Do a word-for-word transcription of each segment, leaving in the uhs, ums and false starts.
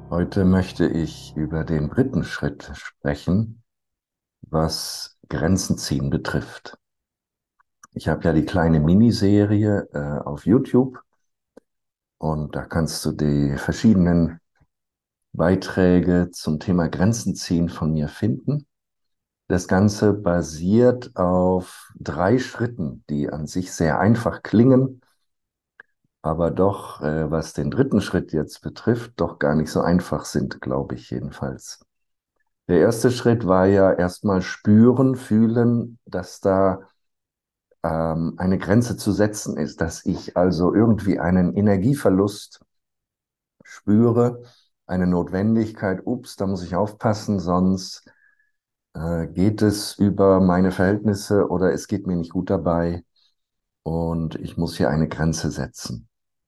Heute möchte ich über den dritten Schritt sprechen, was Grenzen ziehen betrifft. Ich habe ja die kleine Miniserie äh, auf YouTube und da kannst du die verschiedenen Beiträge zum Thema Grenzen ziehen von mir finden. Das Ganze basiert auf drei Schritten, die an sich sehr einfach klingen, aber doch, äh, was den dritten Schritt jetzt betrifft, doch gar nicht so einfach sind, glaube ich jedenfalls. Der erste Schritt war ja erstmal spüren, fühlen, dass da ähm, eine Grenze zu setzen ist, dass ich also irgendwie einen Energieverlust spüre, eine Notwendigkeit, ups, da muss ich aufpassen, sonst äh, geht es über meine Verhältnisse oder es geht mir nicht gut dabei und ich muss hier eine Grenze setzen.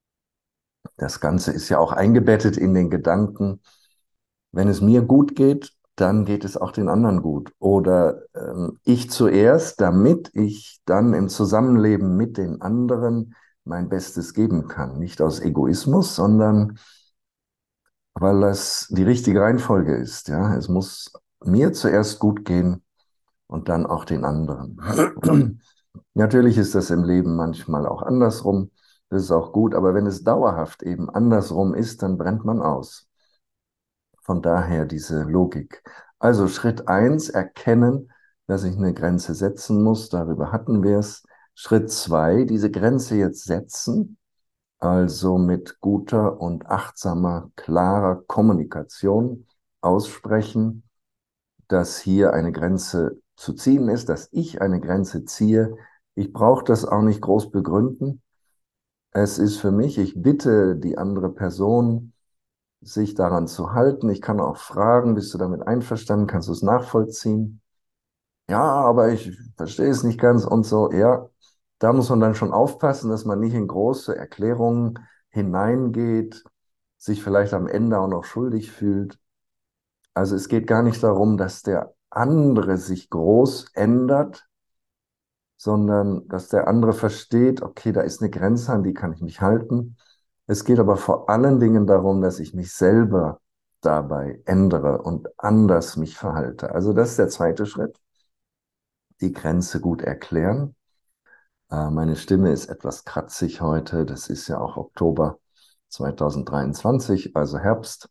Das Ganze ist ja auch eingebettet in den Gedanken, wenn es mir gut geht, dann geht es auch den anderen gut. Oder ähm, ich zuerst, damit ich dann im Zusammenleben mit den anderen mein Bestes geben kann. Nicht aus Egoismus, sondern weil das die richtige Reihenfolge ist. Ja, es muss mir zuerst gut gehen und dann auch den anderen. Natürlich ist das im Leben manchmal auch andersrum. Das ist auch gut, aber wenn es dauerhaft eben andersrum ist, dann brennt man aus. Von daher diese Logik. Also Schritt eins, erkennen, dass ich eine Grenze setzen muss. Darüber hatten wir es. Schritt zwei, diese Grenze jetzt setzen, also mit guter und achtsamer, klarer Kommunikation aussprechen, dass hier eine Grenze zu ziehen ist, dass ich eine Grenze ziehe. Ich brauche das auch nicht groß begründen. Es ist für mich, ich bitte die andere Person, sich daran zu halten. Ich kann auch fragen, bist du damit einverstanden? Kannst du es nachvollziehen? Ja, aber ich verstehe es nicht ganz und so. Ja, da muss man dann schon aufpassen, dass man nicht in große Erklärungen hineingeht, sich vielleicht am Ende auch noch schuldig fühlt. Also es geht gar nicht darum, dass der andere sich groß ändert, sondern dass der andere versteht, okay, da ist eine Grenze, an die kann ich mich halten. Es geht aber vor allen Dingen darum, dass ich mich selber dabei ändere und anders mich verhalte. Also das ist der zweite Schritt, die Grenze gut erklären. Äh, meine Stimme ist etwas kratzig heute, das ist ja auch Oktober zweitausenddreiundzwanzig, also Herbst.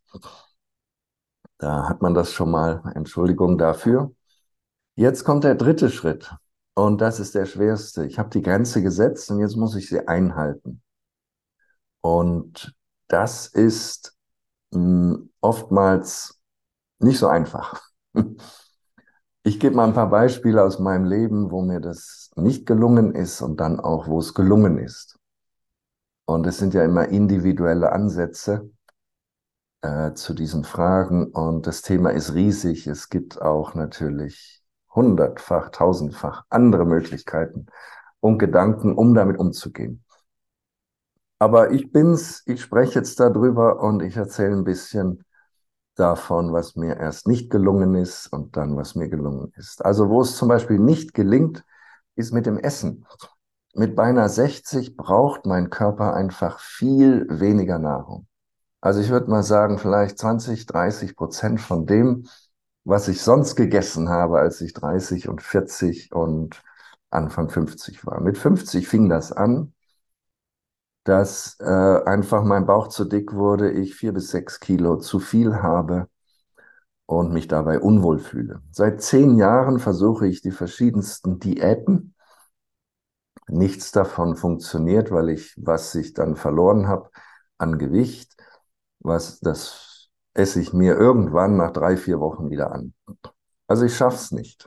Da hat man das schon mal, Entschuldigung dafür. Jetzt kommt der dritte Schritt und das ist der schwerste. Ich habe die Grenze gesetzt und jetzt muss ich sie einhalten. Und das ist mh, oftmals nicht so einfach. Ich gebe mal ein paar Beispiele aus meinem Leben, wo mir das nicht gelungen ist und dann auch, wo es gelungen ist. Und es sind ja immer individuelle Ansätze äh, zu diesen Fragen und das Thema ist riesig. Es gibt auch natürlich hundertfach, tausendfach andere Möglichkeiten und Gedanken, um damit umzugehen. Aber ich bin's, ich spreche jetzt darüber und ich erzähle ein bisschen davon, was mir erst nicht gelungen ist und dann, was mir gelungen ist. Also wo es zum Beispiel nicht gelingt, ist mit dem Essen. Mit beinahe sechzig braucht mein Körper einfach viel weniger Nahrung. Also ich würde mal sagen, vielleicht zwanzig, dreißig Prozent von dem, was ich sonst gegessen habe, als ich dreißig und vierzig und Anfang fünfzig war. Mit fünfzig fing das an, dass äh, einfach mein Bauch zu dick wurde, ich vier bis sechs Kilo zu viel habe und mich dabei unwohl fühle. Seit zehn Jahren versuche ich die verschiedensten Diäten. Nichts davon funktioniert, weil ich, was ich dann verloren habe an Gewicht, was das esse ich mir irgendwann nach drei, vier Wochen wieder an. Also ich schaff's nicht.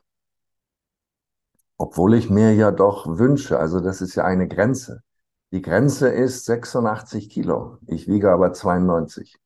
Obwohl ich mir ja doch wünsche, also das ist ja eine Grenze. Die Grenze ist sechsundachtzig Kilo. Ich wiege aber zweiundneunzig.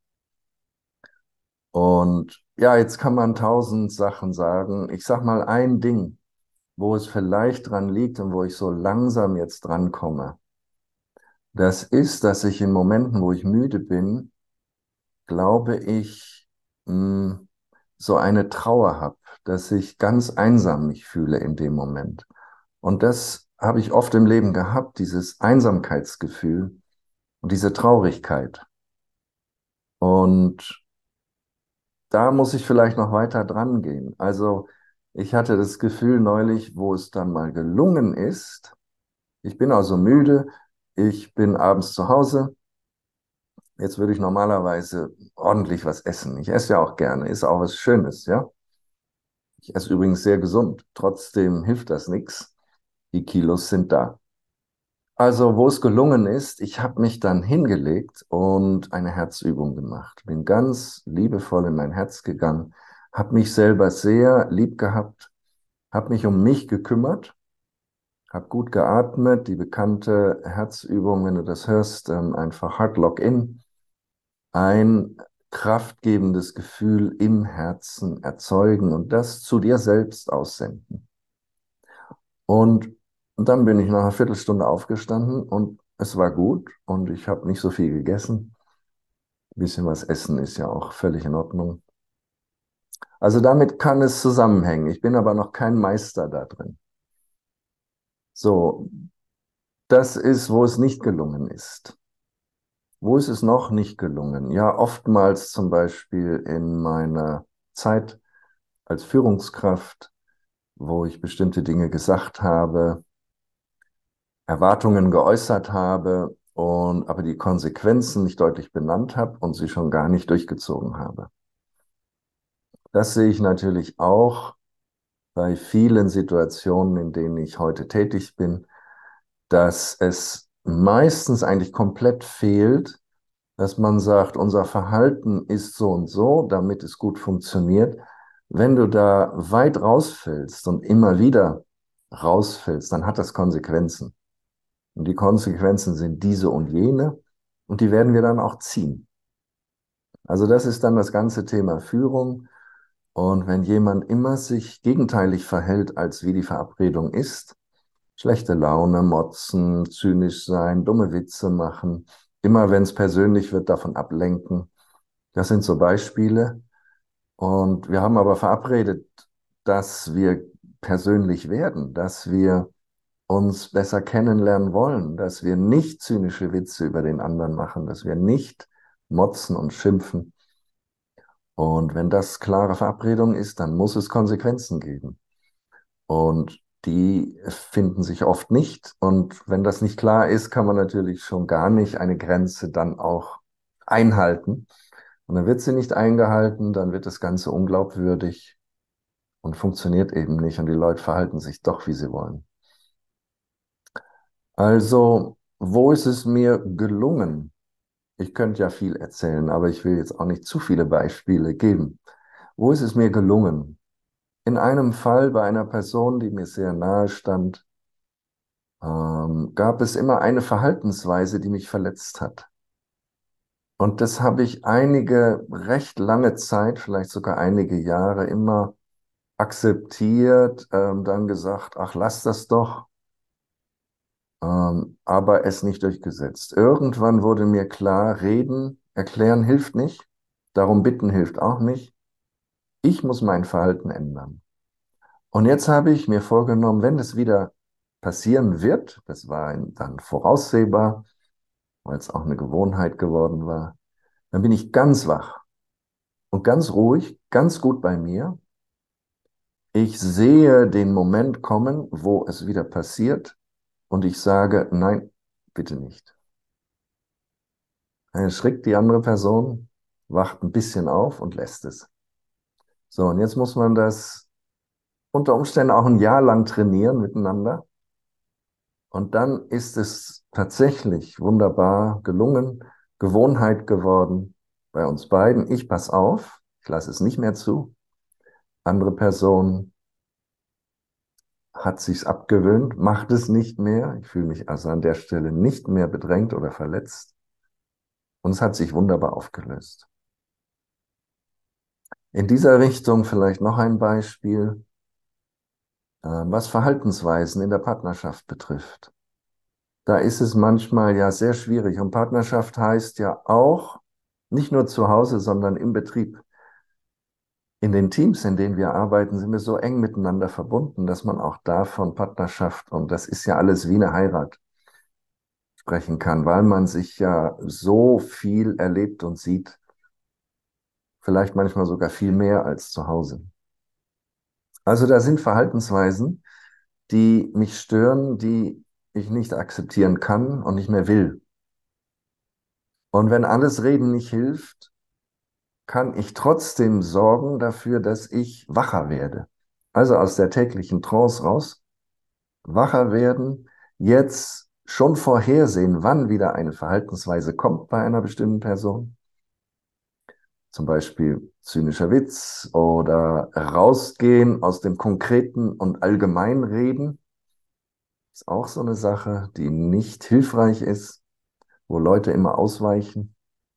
Und ja, jetzt kann man tausend Sachen sagen. Ich sag mal ein Ding, wo es vielleicht dran liegt und wo ich so langsam jetzt dran komme. Das ist, dass ich in Momenten, wo ich müde bin, glaube ich, mh, so eine Trauer habe, dass ich ganz einsam mich fühle in dem Moment. Und das habe ich oft im Leben gehabt, dieses Einsamkeitsgefühl und diese Traurigkeit. Und da muss ich vielleicht noch weiter dran gehen. Also ich hatte das Gefühl neulich, wo es dann mal gelungen ist, ich bin also müde, ich bin abends zu Hause, jetzt würde ich normalerweise ordentlich was essen. Ich esse ja auch gerne, ist auch was Schönes, ja. Ich esse übrigens sehr gesund, trotzdem hilft das nichts. Die Kilos sind da. Also, wo es gelungen ist, ich habe mich dann hingelegt und eine Herzübung gemacht. Bin ganz liebevoll in mein Herz gegangen, habe mich selber sehr lieb gehabt, habe mich um mich gekümmert, habe gut geatmet, die bekannte Herzübung, wenn du das hörst, ähm, einfach Heart Lock-In, ein kraftgebendes Gefühl im Herzen erzeugen und das zu dir selbst aussenden. Und dann bin ich nach einer Viertelstunde aufgestanden und es war gut und ich habe nicht so viel gegessen. Ein bisschen was essen ist ja auch völlig in Ordnung. Also damit kann es zusammenhängen. Ich bin aber noch kein Meister da drin. So, das ist, wo es nicht gelungen ist. Wo ist es noch nicht gelungen? Ja, oftmals zum Beispiel in meiner Zeit als Führungskraft, wo ich bestimmte Dinge gesagt habe, Erwartungen geäußert habe und aber die Konsequenzen nicht deutlich benannt habe und sie schon gar nicht durchgezogen habe. Das sehe ich natürlich auch bei vielen Situationen, in denen ich heute tätig bin, dass es meistens eigentlich komplett fehlt, dass man sagt, unser Verhalten ist so und so, damit es gut funktioniert. Wenn du da weit rausfällst und immer wieder rausfällst, dann hat das Konsequenzen. Und die Konsequenzen sind diese und jene und die werden wir dann auch ziehen. Also das ist dann das ganze Thema Führung. Und wenn jemand immer sich gegenteilig verhält, als wie die Verabredung ist, schlechte Laune, motzen, zynisch sein, dumme Witze machen, immer wenn es persönlich wird, davon ablenken, das sind so Beispiele. Und wir haben aber verabredet, dass wir persönlich werden, dass wir uns besser kennenlernen wollen, dass wir nicht zynische Witze über den anderen machen, dass wir nicht motzen und schimpfen. Und wenn das klare Verabredung ist, dann muss es Konsequenzen geben. Und die finden sich oft nicht. Und wenn das nicht klar ist, kann man natürlich schon gar nicht eine Grenze dann auch einhalten. Und dann wird sie nicht eingehalten, dann wird das Ganze unglaubwürdig und funktioniert eben nicht. Und die Leute verhalten sich doch, wie sie wollen. Also, wo ist es mir gelungen? Ich könnte ja viel erzählen, aber ich will jetzt auch nicht zu viele Beispiele geben. Wo ist es mir gelungen? In einem Fall bei einer Person, die mir sehr nahe stand, ähm, gab es immer eine Verhaltensweise, die mich verletzt hat. Und das habe ich einige recht lange Zeit, vielleicht sogar einige Jahre immer akzeptiert, ähm, dann gesagt, ach, lass das doch, ähm, aber es nicht durchgesetzt. Irgendwann wurde mir klar, reden, erklären hilft nicht, darum bitten hilft auch nicht. Ich muss mein Verhalten ändern. Und jetzt habe ich mir vorgenommen, wenn es wieder passieren wird, das war dann voraussehbar, weil es auch eine Gewohnheit geworden war, dann bin ich ganz wach und ganz ruhig, ganz gut bei mir. Ich sehe den Moment kommen, wo es wieder passiert und ich sage, nein, bitte nicht. Dann erschrickt die andere Person, wacht ein bisschen auf und lässt es. So, und jetzt muss man das unter Umständen auch ein Jahr lang trainieren miteinander. Und dann ist es tatsächlich wunderbar gelungen, Gewohnheit geworden bei uns beiden. Ich pass auf, ich lasse es nicht mehr zu. Andere Person hat sich's abgewöhnt, macht es nicht mehr. Ich fühle mich also an der Stelle nicht mehr bedrängt oder verletzt. Und es hat sich wunderbar aufgelöst. In dieser Richtung vielleicht noch ein Beispiel, äh, was Verhaltensweisen in der Partnerschaft betrifft. Da ist es manchmal ja sehr schwierig. Und Partnerschaft heißt ja auch, nicht nur zu Hause, sondern im Betrieb. In den Teams, in denen wir arbeiten, sind wir so eng miteinander verbunden, dass man auch da von Partnerschaft, und das ist ja alles wie eine Heirat, sprechen kann, weil man sich ja so viel erlebt und sieht. vielleicht manchmal sogar viel mehr als zu Hause. Also da sind Verhaltensweisen, die mich stören, die ich nicht akzeptieren kann und nicht mehr will. Und wenn alles Reden nicht hilft, kann ich trotzdem sorgen dafür, dass ich wacher werde. Also aus der täglichen Trance raus, wacher werden, jetzt schon vorhersehen, wann wieder eine Verhaltensweise kommt bei einer bestimmten Person. Zum Beispiel zynischer Witz oder rausgehen aus dem Konkreten und allgemein reden. Ist auch so eine Sache, die nicht hilfreich ist, wo Leute immer ausweichen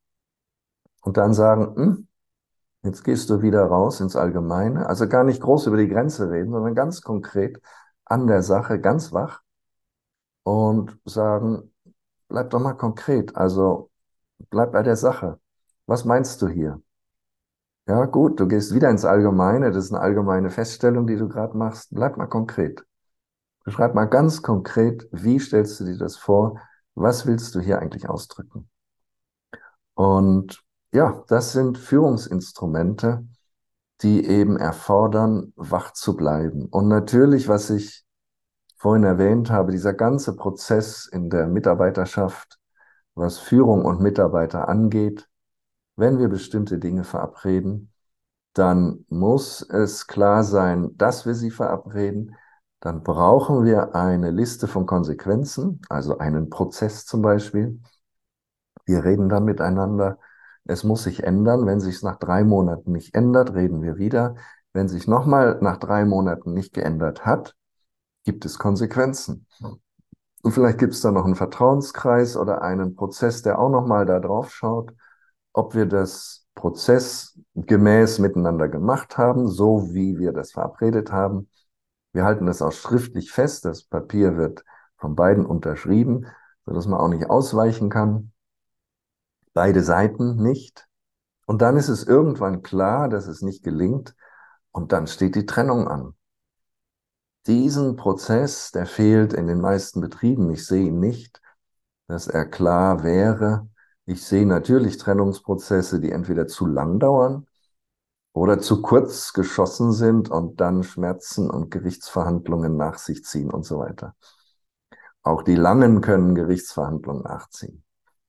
und dann sagen, hm, jetzt gehst du wieder raus ins Allgemeine. Also gar nicht groß über die Grenze reden, sondern ganz konkret an der Sache, ganz wach und sagen, bleib doch mal konkret. Also bleib bei der Sache. Was meinst du hier? Ja, gut, du gehst wieder ins Allgemeine. Das ist eine allgemeine Feststellung, die du gerade machst. Bleib mal konkret. Beschreib mal ganz konkret, wie stellst du dir das vor? Was willst du hier eigentlich ausdrücken? Und ja, das sind Führungsinstrumente, die eben erfordern, wach zu bleiben. Und natürlich, was ich vorhin erwähnt habe, dieser ganze Prozess in der Mitarbeiterschaft, was Führung und Mitarbeiter angeht, wenn wir bestimmte Dinge verabreden, dann muss es klar sein, dass wir sie verabreden. Dann brauchen wir eine Liste von Konsequenzen, also einen Prozess zum Beispiel. Wir reden dann miteinander. Es muss sich ändern. Wenn sich es nach drei Monaten nicht ändert, reden wir wieder. Wenn sich nochmal nach drei Monaten nicht geändert hat, gibt es Konsequenzen. Und vielleicht gibt es da noch einen Vertrauenskreis oder einen Prozess, der auch nochmal da drauf schaut, ob wir das prozessgemäß miteinander gemacht haben, so wie wir das verabredet haben. Wir halten das auch schriftlich fest. Das Papier wird von beiden unterschrieben, sodass man auch nicht ausweichen kann. Beide Seiten nicht. Und dann ist es irgendwann klar, dass es nicht gelingt. Und dann steht die Trennung an. Diesen Prozess, der fehlt in den meisten Betrieben. Ich sehe ihn nicht, dass er klar wäre. Ich sehe natürlich Trennungsprozesse, die entweder zu lang dauern oder zu kurz geschossen sind und dann Schmerzen und Gerichtsverhandlungen nach sich ziehen und so weiter. Auch die langen können Gerichtsverhandlungen nachziehen.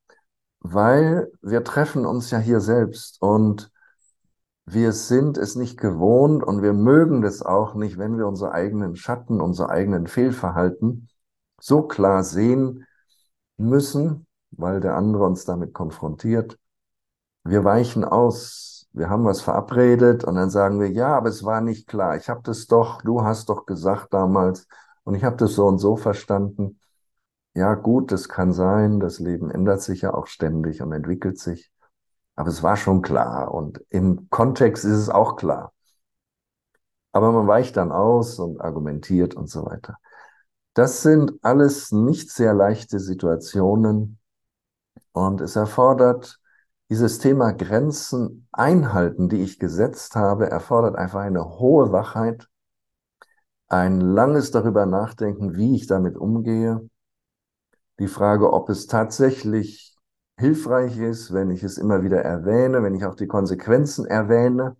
Weil wir treffen uns ja hier selbst und wir sind es nicht gewohnt und wir mögen das auch nicht, wenn wir unsere eigenen Schatten, unsere eigenen Fehlverhalten so klar sehen müssen, weil der andere uns damit konfrontiert. Wir weichen aus. Wir haben was verabredet und dann sagen wir, ja, aber es war nicht klar. Ich habe das doch, du hast doch gesagt damals und ich habe das so und so verstanden. Ja, gut, das kann sein. Das Leben ändert sich ja auch ständig und entwickelt sich. Aber es war schon klar und im Kontext ist es auch klar. Aber man weicht dann aus und argumentiert und so weiter. Das sind alles nicht sehr leichte Situationen und es erfordert dieses Thema Grenzen einhalten, die ich gesetzt habe, erfordert einfach eine hohe Wachheit, ein langes darüber nachdenken, wie ich damit umgehe. Die Frage, ob es tatsächlich hilfreich ist, wenn ich es immer wieder erwähne, wenn ich auch die Konsequenzen erwähne.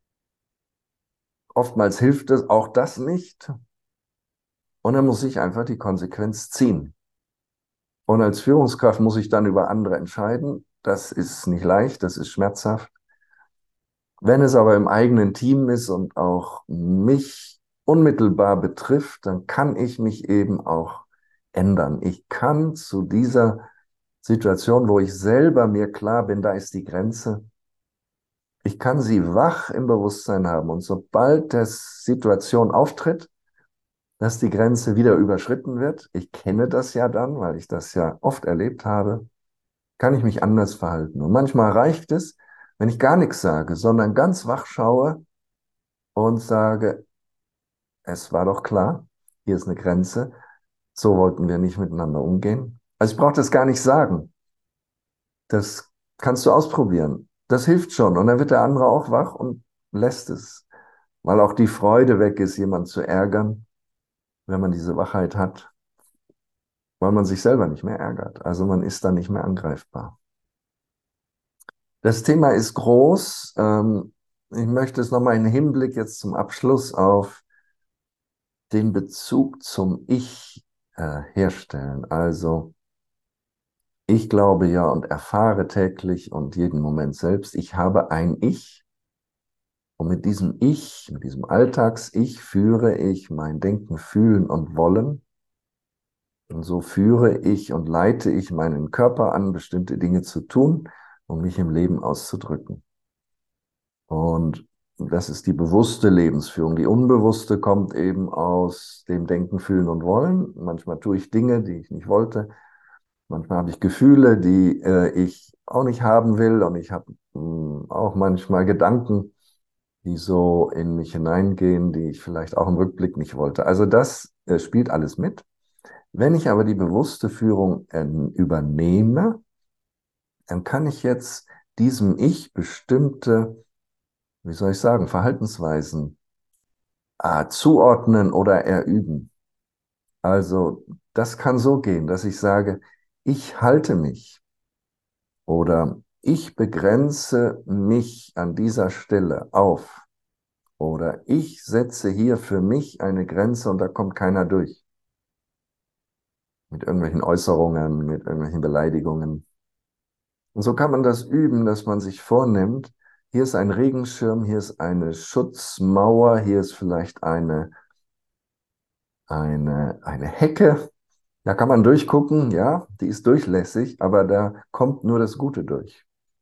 Oftmals hilft es auch das nicht. Und dann muss ich einfach die Konsequenz ziehen. Und als Führungskraft muss ich dann über andere entscheiden. Das ist nicht leicht, das ist schmerzhaft. Wenn es aber im eigenen Team ist und auch mich unmittelbar betrifft, dann kann ich mich eben auch ändern. Ich kann zu dieser Situation, wo ich selber mir klar bin, da ist die Grenze, ich kann sie wach im Bewusstsein haben. Und sobald die Situation auftritt, dass die Grenze wieder überschritten wird, ich kenne das ja dann, weil ich das ja oft erlebt habe, kann ich mich anders verhalten. Und manchmal reicht es, wenn ich gar nichts sage, sondern ganz wach schaue und sage, es war doch klar, hier ist eine Grenze, so wollten wir nicht miteinander umgehen. Also ich brauche das gar nicht sagen. Das kannst du ausprobieren. Das hilft schon. Und dann wird der andere auch wach und lässt es. Weil auch die Freude weg ist, jemanden zu ärgern, wenn man diese Wachheit hat, weil man sich selber nicht mehr ärgert. Also man ist dann nicht mehr angreifbar. Das Thema ist groß. Ähm, ich möchte es nochmal in Hinblick jetzt zum Abschluss auf den Bezug zum Ich äh, herstellen. Also ich glaube ja und erfahre täglich und jeden Moment selbst, ich habe ein Ich. Und mit diesem Ich, mit diesem Alltags-Ich führe ich mein Denken, Fühlen und Wollen. Und so führe ich und leite ich meinen Körper an, bestimmte Dinge zu tun, um mich im Leben auszudrücken. Und das ist die bewusste Lebensführung. Die unbewusste kommt eben aus dem Denken, Fühlen und Wollen. Manchmal tue ich Dinge, die ich nicht wollte. Manchmal habe ich Gefühle, die äh, ich auch nicht haben will. Und ich habe mh, auch manchmal Gedanken, die so in mich hineingehen, die ich vielleicht auch im Rückblick nicht wollte. Also das äh, spielt alles mit. Wenn ich aber die bewusste Führung äh, übernehme, dann kann ich jetzt diesem Ich bestimmte, wie soll ich sagen, Verhaltensweisen äh, zuordnen oder erüben. Also das kann so gehen, dass ich sage, ich halte mich oder ich begrenze mich an dieser Stelle auf oder ich setze hier für mich eine Grenze und da kommt keiner durch. Mit irgendwelchen Äußerungen, mit irgendwelchen Beleidigungen. Und so kann man das üben, dass man sich vornimmt, hier ist ein Regenschirm, hier ist eine Schutzmauer, hier ist vielleicht eine, eine, eine Hecke. Da kann man durchgucken, ja, die ist durchlässig, aber da kommt nur das Gute durch.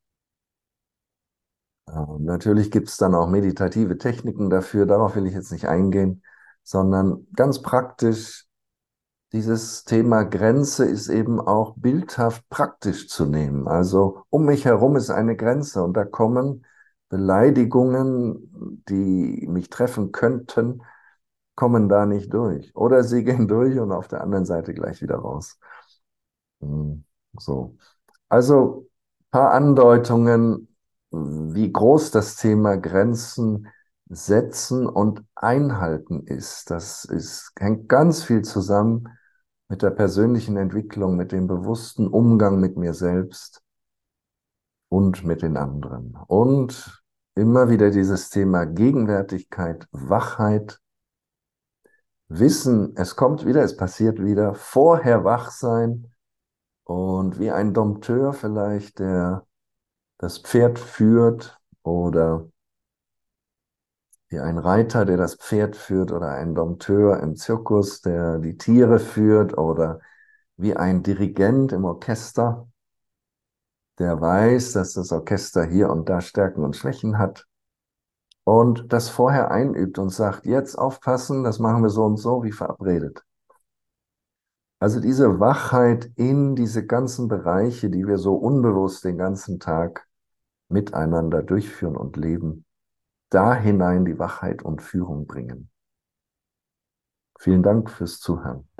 Ähm, natürlich gibt es dann auch meditative Techniken dafür, darauf will ich jetzt nicht eingehen, sondern ganz praktisch, dieses Thema Grenze ist eben auch bildhaft praktisch zu nehmen. Also um mich herum ist eine Grenze und da kommen Beleidigungen, die mich treffen könnten, kommen da nicht durch. Oder sie gehen durch und auf der anderen Seite gleich wieder raus. Hm, So. Also ein paar Andeutungen, wie groß das Thema Grenzen setzen und einhalten ist. Das ist, hängt ganz viel zusammen mit der persönlichen Entwicklung, mit dem bewussten Umgang mit mir selbst und mit den anderen. Und immer wieder dieses Thema Gegenwärtigkeit, Wachheit, Wissen, es kommt wieder, es passiert wieder, vorher wach sein und wie ein Dompteur vielleicht, der das Pferd führt oder wie ein Reiter, der das Pferd führt oder ein Dompteur im Zirkus, der die Tiere führt oder wie ein Dirigent im Orchester, der weiß, dass das Orchester hier und da Stärken und Schwächen hat und das vorher einübt und sagt, jetzt aufpassen, das machen wir so und so wie verabredet. Also diese Wachheit in diese ganzen Bereiche, die wir so unbewusst den ganzen Tag miteinander durchführen und leben, da hinein die Wachheit und Führung bringen. Vielen Dank fürs Zuhören.